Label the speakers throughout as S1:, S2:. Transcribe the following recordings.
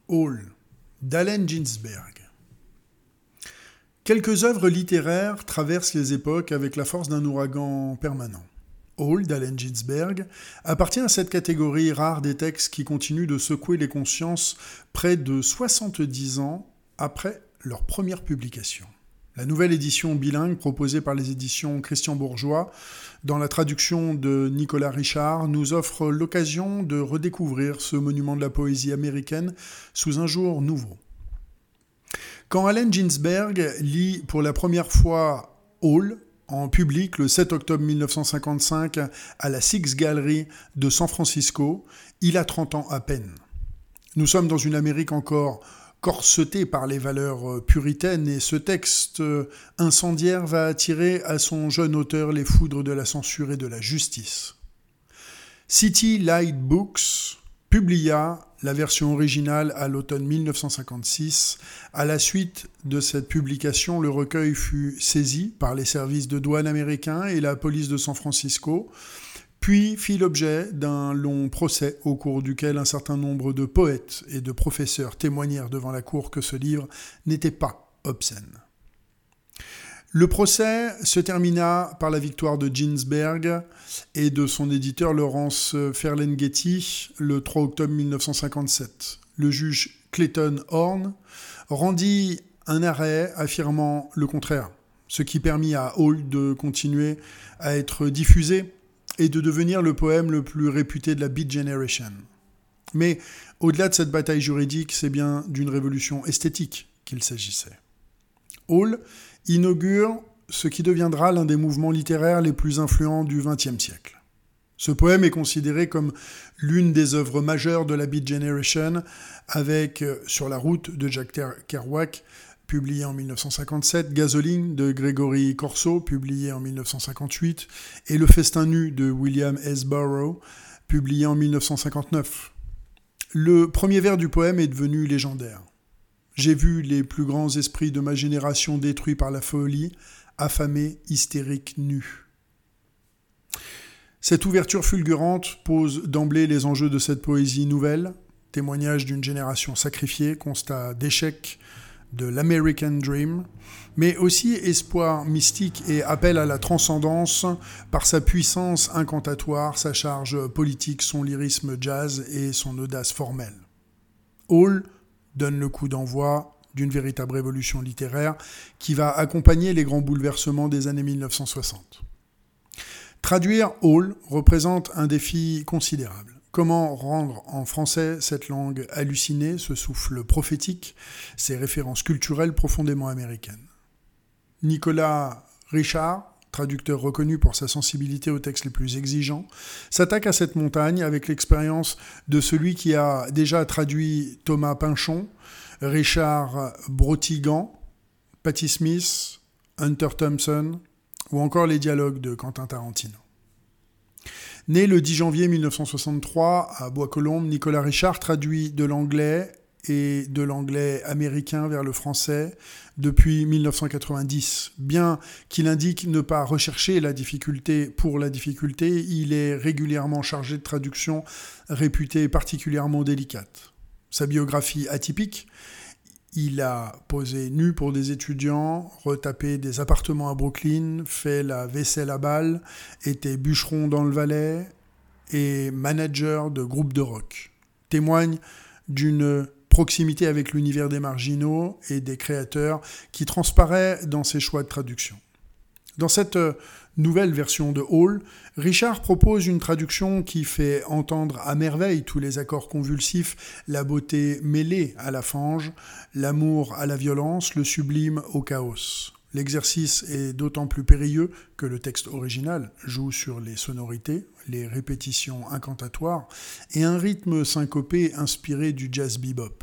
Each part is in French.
S1: Hall, d'Allen Ginsberg. Quelques œuvres littéraires traversent les époques avec la force d'un ouragan permanent. Hall, d'Allen Ginsberg, appartient à cette catégorie rare des textes qui continuent de secouer les consciences près de 70 ans après leur première publication. La nouvelle édition bilingue proposée par les éditions Christian Bourgeois, dans la traduction de Nicolas Richard, nous offre l'occasion de redécouvrir ce monument de la poésie américaine sous un jour nouveau. Quand Allen Ginsberg lit pour la première fois Hall en public le 7 octobre 1955 à la Six Gallery de San Francisco, il a 30 ans à peine. Nous sommes dans une Amérique encore corseté par les valeurs puritaines et ce texte incendiaire va attirer à son jeune auteur les foudres de la censure et de la justice. City Light Books publia la version originale à l'automne 1956. À la suite de cette publication, le recueil fut saisi par les services de douane américains et la police de San Francisco, puis fit l'objet d'un long procès au cours duquel un certain nombre de poètes et de professeurs témoignèrent devant la cour que ce livre n'était pas obscène. Le procès se termina par la victoire de Ginsberg et de son éditeur Lawrence Ferlinghetti le 3 octobre 1957. Le juge Clayton Horne rendit un arrêt affirmant le contraire, ce qui permit à Hall de continuer à être diffusé et de devenir le poème le plus réputé de la Beat Generation. Mais au-delà de cette bataille juridique, c'est bien d'une révolution esthétique qu'il s'agissait. Hall inaugure ce qui deviendra l'un des mouvements littéraires les plus influents du XXe siècle. Ce poème est considéré comme l'une des œuvres majeures de la Beat Generation, avec Sur la route de Jack Kerouac, publié en 1957, Gasoline de Gregory Corso, publié en 1958, et Le festin nu de William S. Burroughs, publié en 1959. Le premier vers du poème est devenu légendaire. J'ai vu les plus grands esprits de ma génération détruits par la folie, affamés, hystériques, nus. Cette ouverture fulgurante pose d'emblée les enjeux de cette poésie nouvelle, témoignage d'une génération sacrifiée, constat d'échec de l'American Dream, mais aussi espoir mystique et appel à la transcendance par sa puissance incantatoire, sa charge politique, son lyrisme jazz et son audace formelle. Hall donne le coup d'envoi d'une véritable révolution littéraire qui va accompagner les grands bouleversements des années 1960. Traduire Hall représente un défi considérable. Comment rendre en français cette langue hallucinée, ce souffle prophétique, ces références culturelles profondément américaines? Nicolas Richard, traducteur reconnu pour sa sensibilité aux textes les plus exigeants, s'attaque à cette montagne avec l'expérience de celui qui a déjà traduit Thomas Pynchon, Richard Brotigan, Patti Smith, Hunter Thompson ou encore les dialogues de Quentin Tarantino. Né le 10 janvier 1963 à Bois-Colombes, Nicolas Richard traduit de l'anglais et de l'anglais américain vers le français depuis 1990. Bien qu'il indique ne pas rechercher la difficulté pour la difficulté, il est régulièrement chargé de traductions réputées particulièrement délicates. Sa biographie atypique, il a posé nu pour des étudiants, retapé des appartements à Brooklyn, fait la vaisselle à balles, était bûcheron dans le Valais et manager de groupes de rock. Témoigne d'une proximité avec l'univers des marginaux et des créateurs qui transparaît dans ses choix de traduction. Dans cette nouvelle version de Hall, Richard propose une traduction qui fait entendre à merveille tous les accords convulsifs, la beauté mêlée à la fange, l'amour à la violence, le sublime au chaos. L'exercice est d'autant plus périlleux que le texte original joue sur les sonorités, les répétitions incantatoires et un rythme syncopé inspiré du jazz bebop.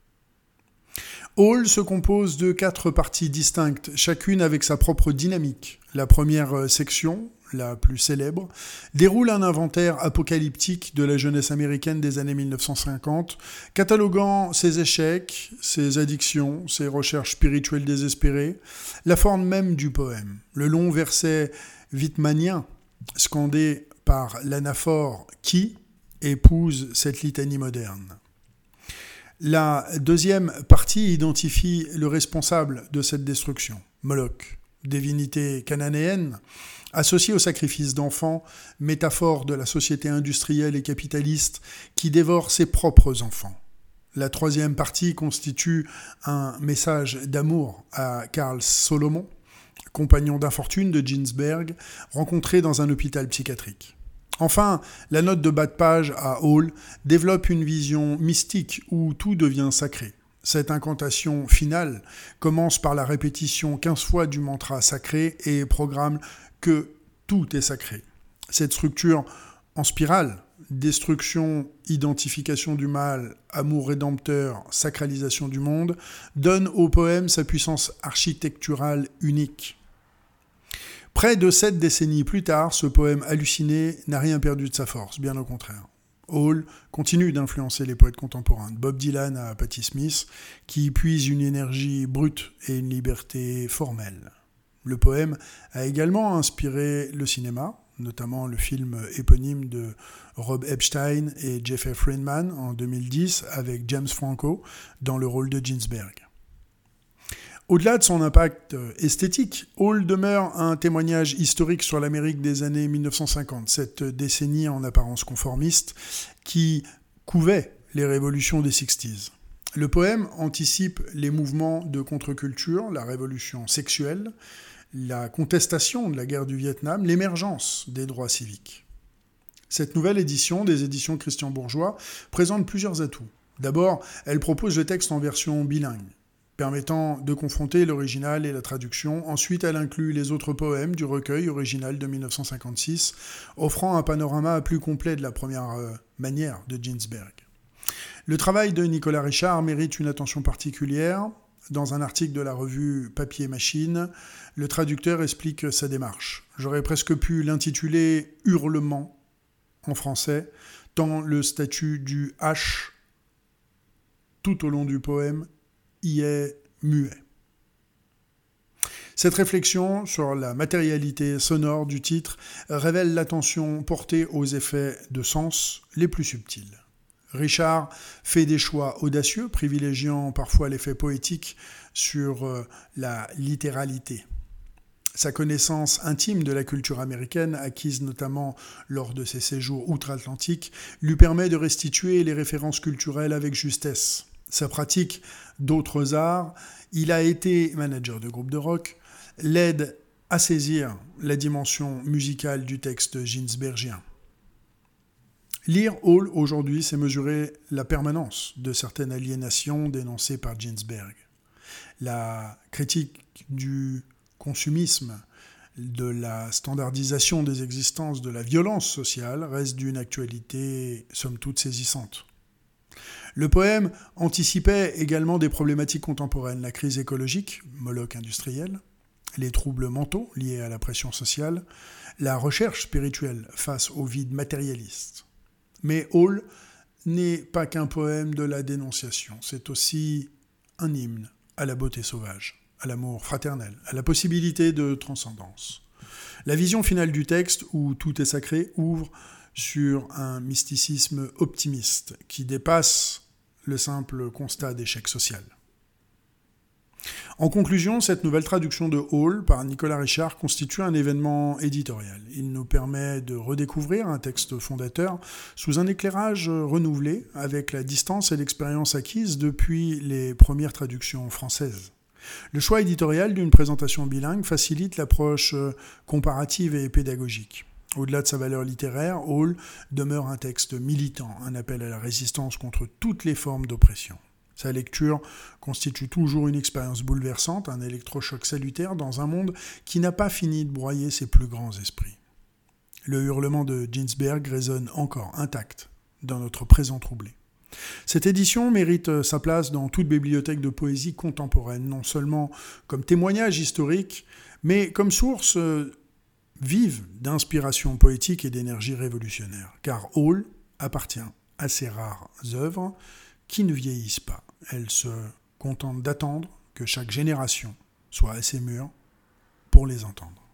S1: Hall se compose de 4 parties distinctes, chacune avec sa propre dynamique. La première section, la plus célèbre, déroule un inventaire apocalyptique de la jeunesse américaine des années 1950, cataloguant ses échecs, ses addictions, ses recherches spirituelles désespérées, la forme même du poème. Le long verset whitmanien, scandé par l'anaphore qui épouse cette litanie moderne. La deuxième partie identifie le responsable de cette destruction, Moloch, divinité cananéenne, associée au sacrifice d'enfants, métaphore de la société industrielle et capitaliste qui dévore ses propres enfants. La troisième partie constitue un message d'amour à Carl Solomon, compagnon d'infortune de Ginsberg, rencontré dans un hôpital psychiatrique. Enfin, la note de bas de page à Hall développe une vision mystique où tout devient sacré. Cette incantation finale commence par la répétition 15 fois du mantra sacré et programme que tout est sacré. Cette structure en spirale, destruction, identification du mal, amour rédempteur, sacralisation du monde, donne au poème sa puissance architecturale unique. Près de 7 décennies plus tard, ce poème halluciné n'a rien perdu de sa force, bien au contraire. Hall continue d'influencer les poètes contemporains, de Bob Dylan à Patti Smith, qui y puisent une énergie brute et une liberté formelle. Le poème a également inspiré le cinéma, notamment le film éponyme de Rob Epstein et Jeffrey Friedman en 2010 avec James Franco dans le rôle de Ginsberg. Au-delà de son impact esthétique, Hall demeure un témoignage historique sur l'Amérique des années 1950, cette décennie en apparence conformiste qui couvait les révolutions des 60s. Le poème anticipe les mouvements de contre-culture, la révolution sexuelle, la contestation de la guerre du Vietnam, l'émergence des droits civiques. Cette nouvelle édition des éditions Christian Bourgeois présente plusieurs atouts. D'abord, elle propose le texte en version bilingue, permettant de confronter l'original et la traduction. Ensuite, elle inclut les autres poèmes du recueil original de 1956, offrant un panorama plus complet de la première manière de Ginsberg. Le travail de Nicolas Richard mérite une attention particulière. Dans un article de la revue Papier Machine, le traducteur explique sa démarche. J'aurais presque pu l'intituler « Hurlement » en français, tant le statut du H tout au long du poème y est muet. Cette réflexion sur la matérialité sonore du titre révèle l'attention portée aux effets de sens les plus subtils. Richard fait des choix audacieux, privilégiant parfois l'effet poétique sur la littéralité. Sa connaissance intime de la culture américaine, acquise notamment lors de ses séjours outre-Atlantique, lui permet de restituer les références culturelles avec justesse. Sa pratique d'autres arts, il a été manager de groupe de rock, l'aide à saisir la dimension musicale du texte ginsbergien. Lire Hall aujourd'hui, c'est mesurer la permanence de certaines aliénations dénoncées par Ginsberg. La critique du consumisme, de la standardisation des existences, de la violence sociale reste d'une actualité somme toute saisissante. Le poème anticipait également des problématiques contemporaines, la crise écologique, Moloch industriel, les troubles mentaux liés à la pression sociale, la recherche spirituelle face au vide matérialiste. Mais Hall n'est pas qu'un poème de la dénonciation, c'est aussi un hymne à la beauté sauvage, à l'amour fraternel, à la possibilité de transcendance. La vision finale du texte, où tout est sacré, ouvre sur un mysticisme optimiste qui dépasse le simple constat d'échec social. En conclusion, cette nouvelle traduction de Hall par Nicolas Richard constitue un événement éditorial. Il nous permet de redécouvrir un texte fondateur sous un éclairage renouvelé avec la distance et l'expérience acquise depuis les premières traductions françaises. Le choix éditorial d'une présentation bilingue facilite l'approche comparative et pédagogique. Au-delà de sa valeur littéraire, Hall demeure un texte militant, un appel à la résistance contre toutes les formes d'oppression. Sa lecture constitue toujours une expérience bouleversante, un électrochoc salutaire dans un monde qui n'a pas fini de broyer ses plus grands esprits. Le hurlement de Ginsberg résonne encore intact dans notre présent troublé. Cette édition mérite sa place dans toute bibliothèque de poésie contemporaine, non seulement comme témoignage historique, mais comme source vive d'inspiration poétique et d'énergie révolutionnaire, car Hall appartient à ces rares œuvres qui ne vieillissent pas. Elles se contentent d'attendre que chaque génération soit assez mûre pour les entendre.